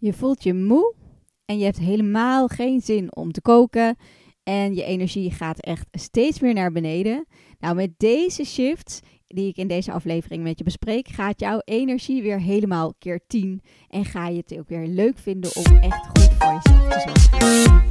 Je voelt je moe en je hebt helemaal geen zin om te koken. En je energie gaat echt steeds meer naar beneden. Nou, met deze shifts die ik in deze aflevering met je bespreek, gaat jouw energie weer helemaal keer 10. En ga je het ook weer leuk vinden om echt goed voor jezelf te zorgen.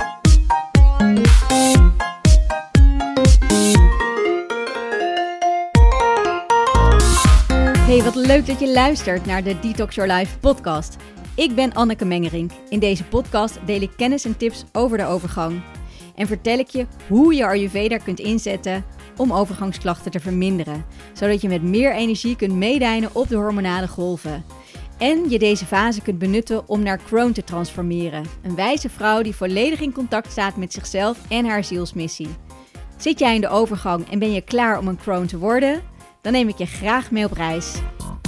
Hey, wat leuk dat je luistert naar de Detox Your Life podcast. Ik ben Anneke Mengerink. In deze podcast deel ik kennis en tips over de overgang. En vertel ik je hoe je Ayurveda kunt inzetten om overgangsklachten te verminderen. Zodat je met meer energie kunt meedijnen op de hormonale golven. En je deze fase kunt benutten om naar crone te transformeren. Een wijze vrouw die volledig in contact staat met zichzelf en haar zielsmissie. Zit jij in de overgang en ben je klaar om een crone te worden? Dan neem ik je graag mee op reis.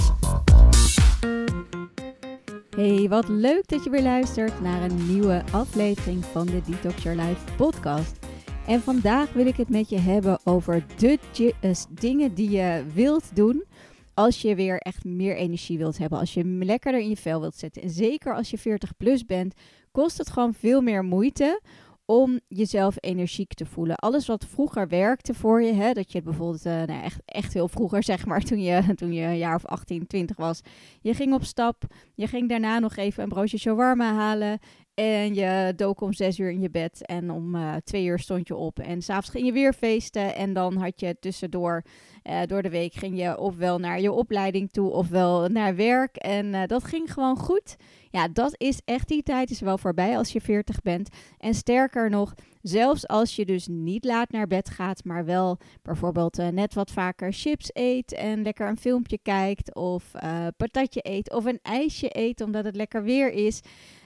Hey, wat leuk dat je weer luistert naar een nieuwe aflevering van de Detox Your Life podcast. En vandaag wil ik het met je hebben over de dingen die je wilt doen als je weer echt meer energie wilt hebben. Als je lekkerder in je vel wilt zitten. En zeker als je 40 plus bent, kost het gewoon veel meer moeite om jezelf energiek te voelen. Alles wat vroeger werkte voor je, hè, dat je het bijvoorbeeld echt heel vroeger, zeg maar, toen je een jaar of 18, 20 was. Je ging op stap, je ging daarna nog even een broodje shawarma halen en je dook om 6 uur in je bed en om 2 uur stond je op. En 's avonds ging je weer feesten en dan had je tussendoor, door de week ging je ofwel naar je opleiding toe ofwel naar werk. En dat ging gewoon goed. Ja, dat is echt, die tijd is wel voorbij als je 40 bent. En sterker nog, zelfs als je dus niet laat naar bed gaat, maar wel bijvoorbeeld net wat vaker chips eet en lekker een filmpje kijkt of patatje eet of een ijsje eet omdat het lekker weer is.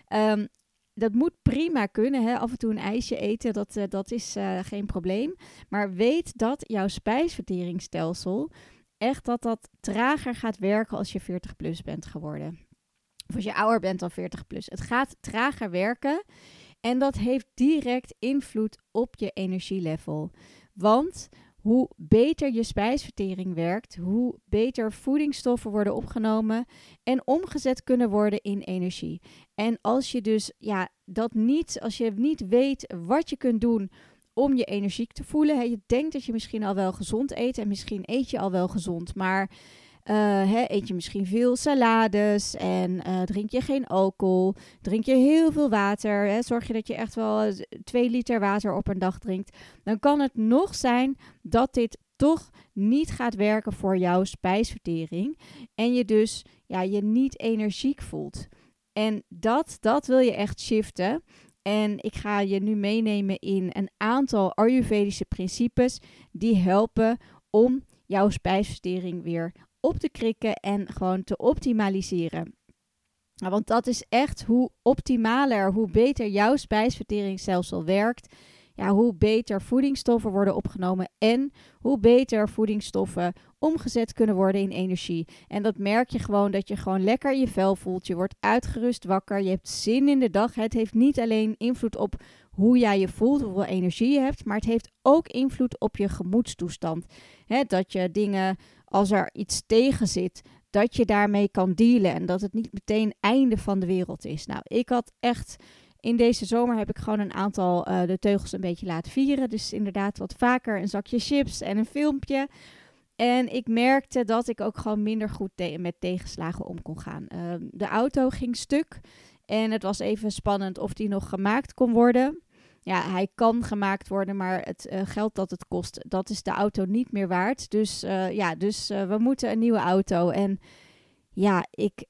Dat moet prima kunnen, hè? Af en toe een ijsje eten, dat is geen probleem. Maar weet dat jouw spijsverteringsstelsel echt dat trager gaat werken als je 40 plus bent geworden. Of als je ouder bent dan 40 plus. Het gaat trager werken en dat heeft direct invloed op je energielevel. Want hoe beter je spijsvertering werkt, hoe beter voedingsstoffen worden opgenomen en omgezet kunnen worden in energie. En als je dus als je niet weet wat je kunt doen om je energiek te voelen. Hè, je denkt dat je misschien al wel gezond eet en misschien eet je al wel gezond, maar eet je misschien veel salades en drink je geen alcohol, drink je heel veel water, zorg je dat je echt wel 2 liter water op een dag drinkt, dan kan het nog zijn dat dit toch niet gaat werken voor jouw spijsvertering en je dus je niet energiek voelt. En dat wil je echt shiften. En ik ga je nu meenemen in een aantal Ayurvedische principes die helpen om jouw spijsvertering weer op te krikken en gewoon te optimaliseren. Nou, want dat is echt hoe optimaler, hoe beter jouw spijsverteringsstelsel werkt, hoe beter voedingsstoffen worden opgenomen en hoe beter voedingsstoffen omgezet kunnen worden in energie. En dat merk je gewoon dat je gewoon lekker in je vel voelt. Je wordt uitgerust wakker, je hebt zin in de dag. Het heeft niet alleen invloed op hoe jij je voelt, hoeveel energie je hebt, maar het heeft ook invloed op je gemoedstoestand. Dat je dingen, als er iets tegen zit, dat je daarmee kan dealen en dat het niet meteen einde van de wereld is. Nou, ik had echt... In deze zomer heb ik gewoon een aantal de teugels een beetje laten vieren. Dus inderdaad wat vaker een zakje chips en een filmpje. En ik merkte dat ik ook gewoon minder goed met tegenslagen om kon gaan. De auto ging stuk en het was even spannend of die nog gemaakt kon worden. Ja, hij kan gemaakt worden, maar het geld dat het kost, dat is de auto niet meer waard. Dus we moeten een nieuwe auto. En ja,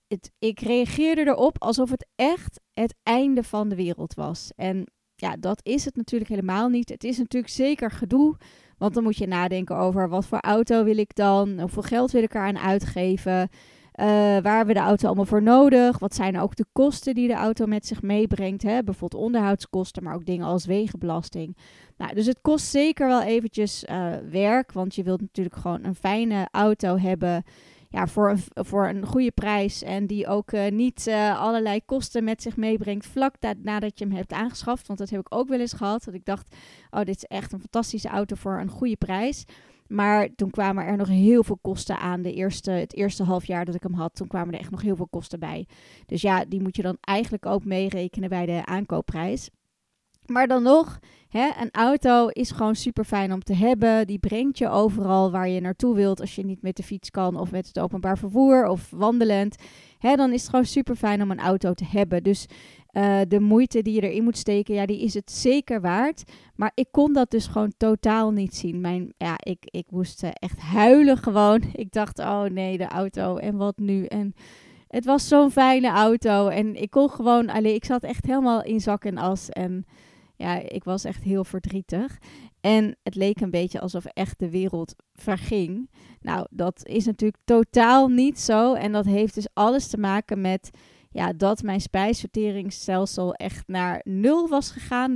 ik reageerde erop alsof het echt het einde van de wereld was. En ja, dat is het natuurlijk helemaal niet. Het is natuurlijk zeker gedoe. Want dan moet je nadenken over wat voor auto wil ik dan? Hoeveel geld wil ik eraan uitgeven? Waar hebben we de auto allemaal voor nodig? Wat zijn ook de kosten die de auto met zich meebrengt? Hè? Bijvoorbeeld onderhoudskosten, maar ook dingen als wegenbelasting. Nou, dus het kost zeker wel eventjes werk. Want je wilt natuurlijk gewoon een fijne auto hebben. Ja, voor een goede prijs en die ook niet allerlei kosten met zich meebrengt vlak nadat je hem hebt aangeschaft. Want dat heb ik ook wel eens gehad, dat ik dacht, oh, dit is echt een fantastische auto voor een goede prijs. Maar toen kwamen er nog heel veel kosten aan. Het eerste half jaar dat ik hem had, toen kwamen er echt nog heel veel kosten bij. Dus ja, die moet je dan eigenlijk ook meerekenen bij de aankoopprijs. Maar dan nog, een auto is gewoon super fijn om te hebben. Die brengt je overal waar je naartoe wilt. Als je niet met de fiets kan of met het openbaar vervoer of wandelend. Dan is het gewoon super fijn om een auto te hebben. Dus de moeite die je erin moet steken, ja, die is het zeker waard. Maar ik kon dat dus gewoon totaal niet zien. Ik moest echt huilen gewoon. Ik dacht, oh nee, de auto en wat nu? En het was zo'n fijne auto. En ik kon gewoon alleen, ik zat echt helemaal in zak en as. En ja, ik was echt heel verdrietig. En het leek een beetje alsof echt de wereld verging. Nou, dat is natuurlijk totaal niet zo. En dat heeft dus alles te maken met dat mijn spijsverteringsstelsel echt naar 0 was gegaan.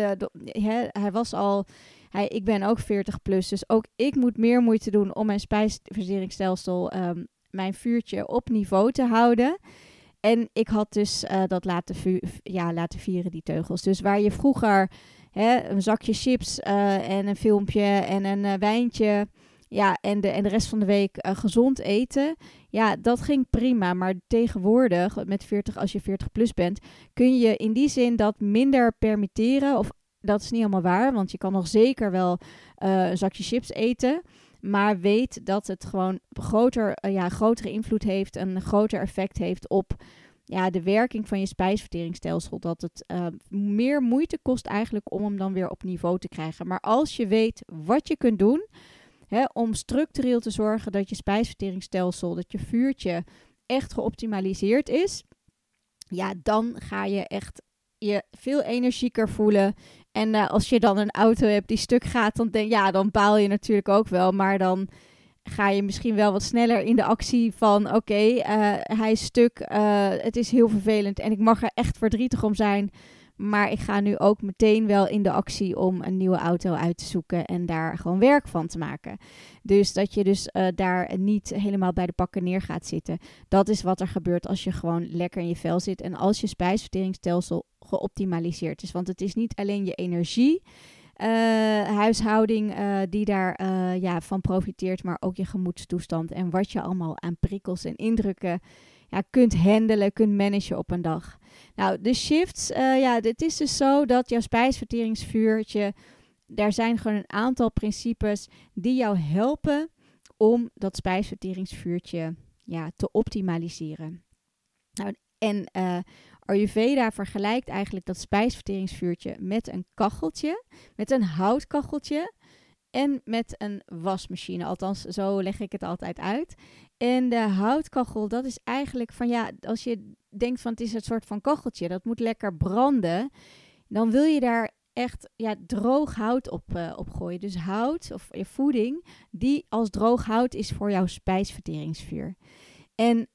Ik ben ook 40 plus, dus ook ik moet meer moeite doen om mijn spijsverteringsstelsel, mijn vuurtje op niveau te houden. En ik had dus dat laten vieren, die teugels. Dus waar je vroeger een zakje chips en een filmpje en een wijntje, en de rest van de week gezond eten. Ja, dat ging prima. Maar tegenwoordig, met 40, als je 40 plus bent, kun je in die zin dat minder permitteren. Of dat is niet helemaal waar, want je kan nog zeker wel een zakje chips eten. Maar weet dat het gewoon grotere invloed heeft, een groter effect heeft op de werking van je spijsverteringsstelsel. Dat het meer moeite kost eigenlijk om hem dan weer op niveau te krijgen. Maar als je weet wat je kunt doen, om structureel te zorgen dat je spijsverteringsstelsel, dat je vuurtje echt geoptimaliseerd is, dan ga je echt je veel energieker voelen. En als je dan een auto hebt die stuk gaat, dan baal je natuurlijk ook wel. Maar dan ga je misschien wel wat sneller in de actie van hij is stuk, het is heel vervelend en ik mag er echt verdrietig om zijn. Maar ik ga nu ook meteen wel in de actie om een nieuwe auto uit te zoeken en daar gewoon werk van te maken. Dus dat je daar niet helemaal bij de pakken neer gaat zitten. Dat is wat er gebeurt als je gewoon lekker in je vel zit en als je spijsverteringsstelsel geoptimaliseerd is. Want het is niet alleen je energie, huishouding die daar van profiteert, maar ook je gemoedstoestand en wat je allemaal aan prikkels en indrukken kunt handelen, kunt managen op een dag. Nou, de shifts, het is dus zo dat jouw spijsverteringsvuurtje, daar zijn gewoon een aantal principes die jou helpen om dat spijsverteringsvuurtje te optimaliseren. Nou, en Ayurveda vergelijkt eigenlijk dat spijsverteringsvuurtje met een kacheltje, met een houtkacheltje en met een wasmachine. Althans, zo leg ik het altijd uit. En de houtkachel, dat is eigenlijk als je denkt van het is een soort van kacheltje, dat moet lekker branden, dan wil je daar echt droog hout op gooien. Dus hout of voeding die als droog hout is voor jouw spijsverteringsvuur. En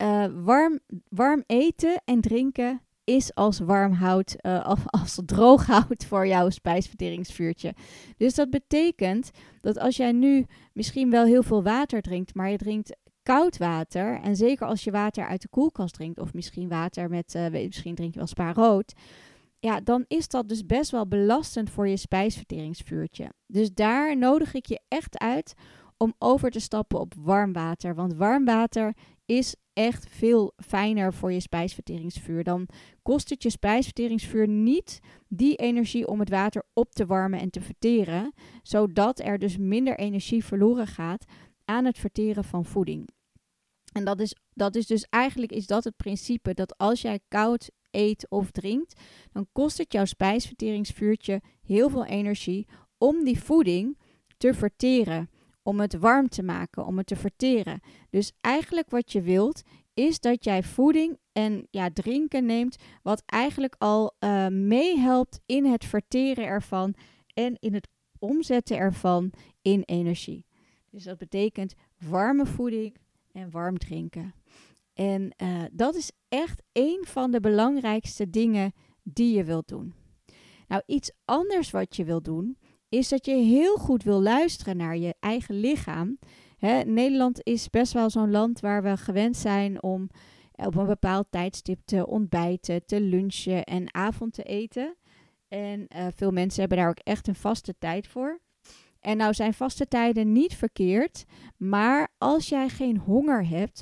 warm eten en drinken is als warm hout, als droog hout voor jouw spijsverteringsvuurtje. Dus dat betekent dat als jij nu misschien wel heel veel water drinkt, maar je drinkt koud water, en zeker als je water uit de koelkast drinkt, of misschien water misschien drink je wel Spa rood, dan is dat dus best wel belastend voor je spijsverteringsvuurtje. Dus daar nodig ik je echt uit om over te stappen op warm water. Want warm water is echt veel fijner voor je spijsverteringsvuur. Dan kost het je spijsverteringsvuur niet die energie om het water op te warmen en te verteren, zodat er dus minder energie verloren gaat aan het verteren van voeding. En dat is dus eigenlijk is dat het principe dat als jij koud eet of drinkt, dan kost het jouw spijsverteringsvuurtje heel veel energie om die voeding te verteren, om het warm te maken, om het te verteren. Dus eigenlijk wat je wilt, is dat jij voeding en drinken neemt, wat eigenlijk al meehelpt in het verteren ervan en in het omzetten ervan in energie. Dus dat betekent warme voeding en warm drinken. En dat is echt een van de belangrijkste dingen die je wilt doen. Nou, iets anders wat je wilt doen, is dat je heel goed wil luisteren naar je eigen lichaam. Nederland is best wel zo'n land waar we gewend zijn om op een bepaald tijdstip te ontbijten, te lunchen en avond te eten. En veel mensen hebben daar ook echt een vaste tijd voor. En nou zijn vaste tijden niet verkeerd, maar als jij geen honger hebt,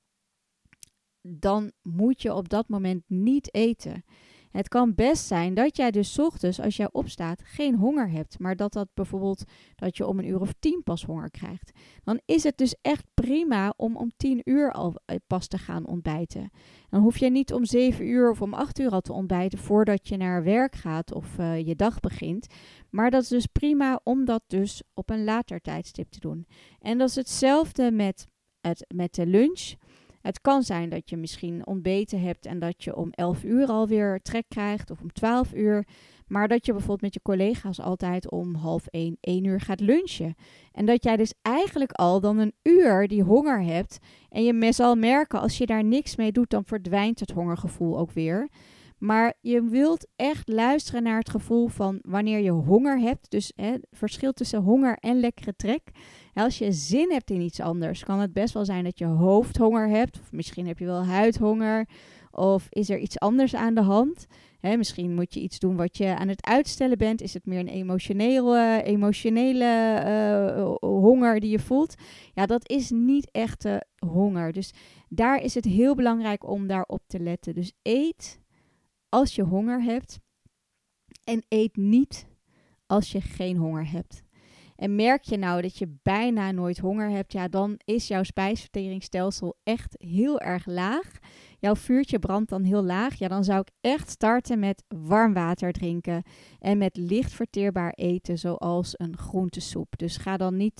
dan moet je op dat moment niet eten. Het kan best zijn dat jij dus 's ochtends, als jij opstaat, geen honger hebt. Maar dat bijvoorbeeld, dat je om 1:10 pas honger krijgt. Dan is het dus echt prima om 10 al pas te gaan ontbijten. Dan hoef je niet om 7 of om 8 al te ontbijten voordat je naar werk gaat of je dag begint. Maar dat is dus prima om dat dus op een later tijdstip te doen. En dat is hetzelfde met de lunch. Het kan zijn dat je misschien ontbeten hebt en dat je om 11 alweer trek krijgt of om 12. Maar dat je bijvoorbeeld met je collega's altijd om 12:30, 1 gaat lunchen. En dat jij dus eigenlijk al dan een uur die honger hebt. En je zal merken, als je daar niks mee doet, dan verdwijnt het hongergevoel ook weer. Maar je wilt echt luisteren naar het gevoel van wanneer je honger hebt. Dus het verschil tussen honger en lekkere trek. Als je zin hebt in iets anders, kan het best wel zijn dat je hoofdhonger hebt. Of misschien heb je wel huidhonger. Of is er iets anders aan de hand? Misschien moet je iets doen wat je aan het uitstellen bent. Is het meer een emotionele honger die je voelt? Ja, dat is niet echte honger. Dus daar is het heel belangrijk om daarop te letten. Dus eet als je honger hebt en eet niet als je geen honger hebt. En merk je nou dat je bijna nooit honger hebt, ja, dan is jouw spijsverteringsstelsel echt heel erg laag. Jouw vuurtje brandt dan heel laag. Ja, dan zou ik echt starten met warm water drinken en met licht verteerbaar eten, zoals een groentesoep. Dus ga dan niet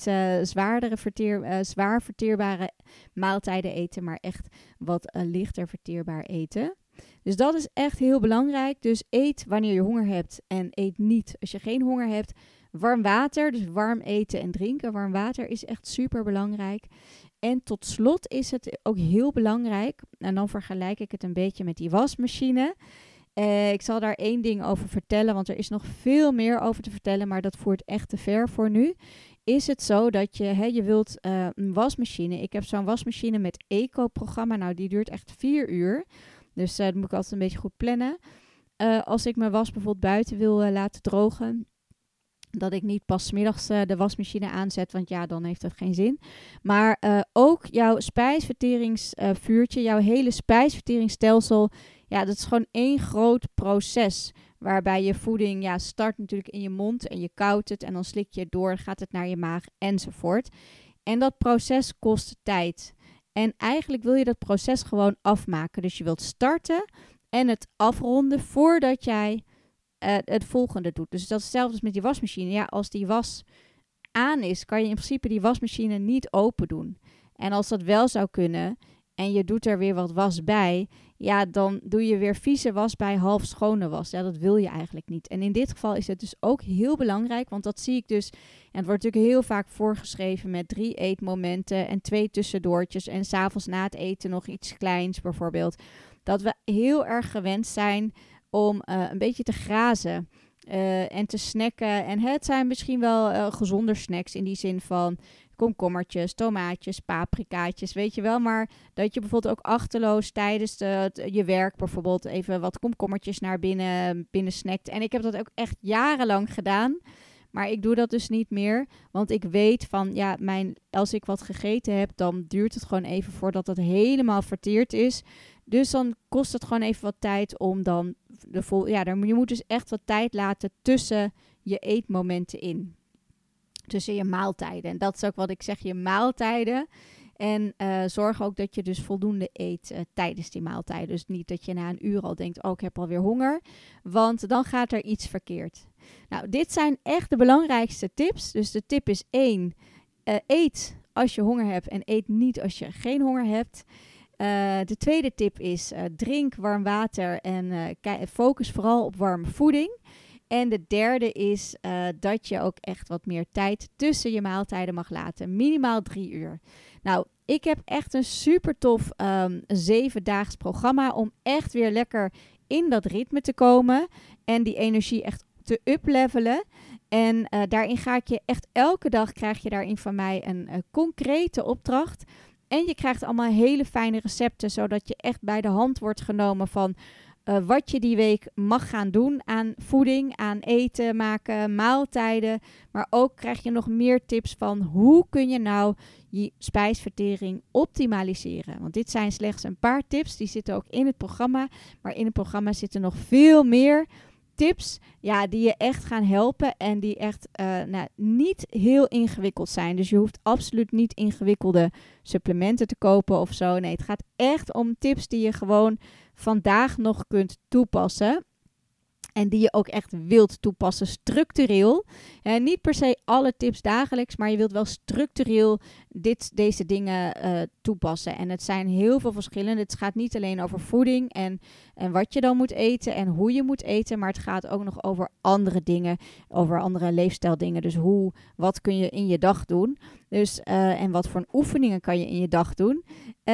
zwaar verteerbare maaltijden eten, maar echt wat lichter verteerbaar eten. Dus dat is echt heel belangrijk. Dus eet wanneer je honger hebt en eet niet als je geen honger hebt. Warm water, dus warm eten en drinken. Warm water is echt super belangrijk. En tot slot is het ook heel belangrijk, en dan vergelijk ik het een beetje met die wasmachine. Ik zal daar 1 ding over vertellen, want er is nog veel meer over te vertellen, maar dat voert echt te ver voor nu. Is het zo dat je wilt een wasmachine. Ik heb zo'n wasmachine met eco-programma. Nou, die duurt echt 4 uur. Dus dat moet ik altijd een beetje goed plannen. Als ik mijn was bijvoorbeeld buiten wil laten drogen, dat ik niet pas 's middags de wasmachine aanzet, want ja, dan heeft dat geen zin. Maar ook jouw spijsverteringsvuurtje, jouw hele spijsverteringsstelsel, ja, dat is gewoon 1 groot proces. Waarbij je voeding start natuurlijk in je mond en je koudt het en dan slik je het door, gaat het naar je maag enzovoort. En dat proces kost tijd. En eigenlijk wil je dat proces gewoon afmaken. Dus je wilt starten en het afronden voordat jij het volgende doet. Dus dat is hetzelfde als met die wasmachine. Ja, als die was aan is, kan je in principe die wasmachine niet open doen. En als dat wel zou kunnen en je doet er weer wat was bij, ja, dan doe je weer vieze was bij half schone was. Ja, dat wil je eigenlijk niet. En in dit geval is het dus ook heel belangrijk, want dat zie ik dus, en het wordt natuurlijk heel vaak voorgeschreven met 3 eetmomenten en 2 tussendoortjes en 's avonds na het eten nog iets kleins bijvoorbeeld. Dat we heel erg gewend zijn om een beetje te grazen en te snacken. En het zijn misschien wel gezonder snacks in die zin van komkommertjes, tomaatjes, paprikaatjes, weet je wel. Maar dat je bijvoorbeeld ook achterloos tijdens je werk bijvoorbeeld even wat komkommertjes naar binnen snackt. En ik heb dat ook echt jarenlang gedaan. Maar ik doe dat dus niet meer. Want ik weet van, ja, als ik wat gegeten heb, dan duurt het gewoon even voordat het helemaal verteerd is. Dus dan kost het gewoon even wat tijd om dan je moet dus echt wat tijd laten tussen je eetmomenten in. Tussen je maaltijden. En dat is ook wat ik zeg, je maaltijden. En zorg ook dat je dus voldoende eet tijdens die maaltijden. Dus niet dat je na een uur al denkt, ik heb alweer honger. Want dan gaat er iets verkeerd. Nou, dit zijn echt de belangrijkste tips. Dus de tip is 1. Eet als je honger hebt en eet niet als je geen honger hebt. De tweede tip is drink warm water en focus vooral op warme voeding. En de derde is dat je ook echt wat meer tijd tussen je maaltijden mag laten. Minimaal 3 uur. Nou, ik heb echt een super tof 7-daags programma om echt weer lekker in dat ritme te komen. En die energie echt te uplevelen. En daarin ga ik je echt elke dag, krijg je daarin van mij een concrete opdracht. En je krijgt allemaal hele fijne recepten, zodat je echt bij de hand wordt genomen van wat je die week mag gaan doen aan voeding, aan eten maken, maaltijden. Maar ook krijg je nog meer tips van hoe kun je nou je spijsvertering optimaliseren. Want dit zijn slechts een paar tips, die zitten ook in het programma. Maar in het programma zitten nog veel meer tips die je echt gaan helpen en die echt niet heel ingewikkeld zijn. Dus je hoeft absoluut niet ingewikkelde supplementen te kopen of zo. Nee, het gaat echt om tips die je gewoon vandaag nog kunt toepassen. En die je ook echt wilt toepassen, structureel. Niet per se alle tips dagelijks, maar je wilt wel structureel deze dingen toepassen. En het zijn heel veel verschillende. Het gaat niet alleen over voeding en wat je dan moet eten en hoe je moet eten. Maar het gaat ook nog over andere dingen, over andere leefstijldingen. Dus wat kun je in je dag doen. Dus, en wat voor oefeningen kan je in je dag doen.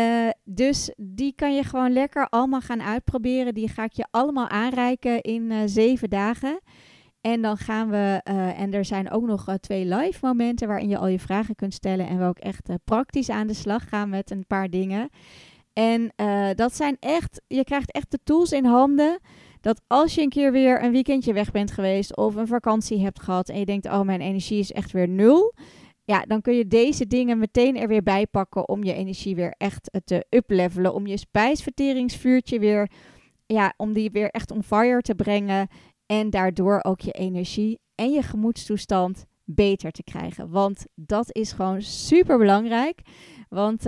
Dus die kan je gewoon lekker allemaal gaan uitproberen. Die ga ik je allemaal aanreiken in 7 dagen. En dan gaan we, en er zijn ook nog 2 live momenten waarin je al je vragen kunt stellen. En we ook echt praktisch aan de slag gaan met een paar dingen. En dat zijn echt, je krijgt echt de tools in handen. Dat als je een keer weer een weekendje weg bent geweest of een vakantie hebt gehad. En je denkt, oh mijn energie is echt weer 0. Ja, dan kun je deze dingen meteen er weer bij pakken om je energie weer echt te uplevelen. Om je spijsverteringsvuurtje weer, om die weer echt on fire te brengen. En daardoor ook je energie en je gemoedstoestand beter te krijgen. Want dat is gewoon super belangrijk. Want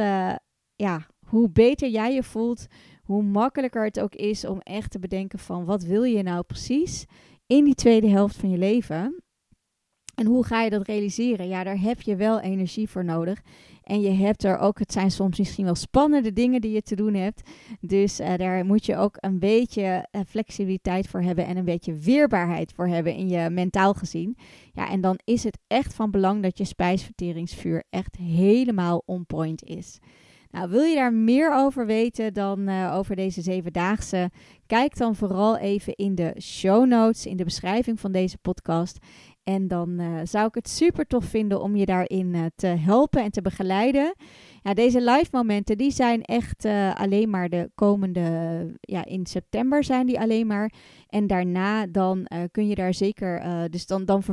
hoe beter jij je voelt, hoe makkelijker het ook is om echt te bedenken van wat wil je nou precies in die tweede helft van je leven. En hoe ga je dat realiseren? Ja, daar heb je wel energie voor nodig. En je hebt er ook, het zijn soms misschien wel spannende dingen die je te doen hebt. Dus daar moet je ook een beetje flexibiliteit voor hebben en een beetje weerbaarheid voor hebben in je mentaal gezien. Ja, en dan is het echt van belang dat je spijsverteringsvuur echt helemaal on point is. Nou, wil je daar meer over weten dan over deze 7-daagse? Kijk dan vooral even in de show notes, in de beschrijving van deze podcast. En dan zou ik het super tof vinden om je daarin te helpen en te begeleiden. Ja, deze live momenten die zijn echt alleen maar de komende, in september zijn die alleen maar. En daarna dan kun je daar zeker, dus dan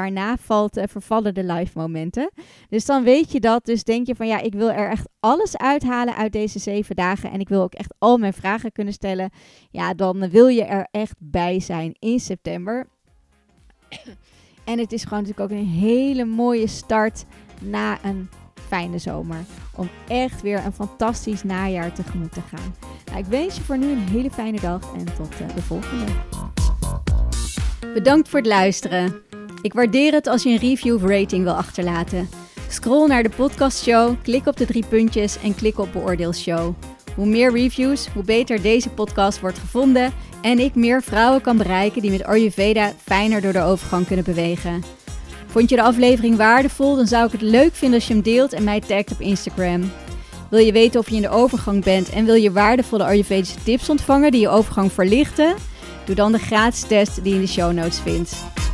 vervallen de live momenten. Dus dan weet je dat, dus denk je van ik wil er echt alles uithalen uit deze 7 dagen. En ik wil ook echt al mijn vragen kunnen stellen. Ja, dan wil je er echt bij zijn in september. En het is gewoon natuurlijk ook een hele mooie start na een fijne zomer. Om echt weer een fantastisch najaar tegemoet te gaan. Nou, ik wens je voor nu een hele fijne dag en tot de volgende. Bedankt voor het luisteren. Ik waardeer het als je een review of rating wil achterlaten. Scroll naar de podcastshow, klik op de 3 puntjes en klik op beoordeelshow. Hoe meer reviews, hoe beter deze podcast wordt gevonden en ik meer vrouwen kan bereiken die met Ayurveda fijner door de overgang kunnen bewegen. Vond je de aflevering waardevol, dan zou ik het leuk vinden als je hem deelt en mij tagt op Instagram. Wil je weten of je in de overgang bent en wil je waardevolle Ayurvedische tips ontvangen die je overgang verlichten? Doe dan de gratis test die je in de show notes vindt.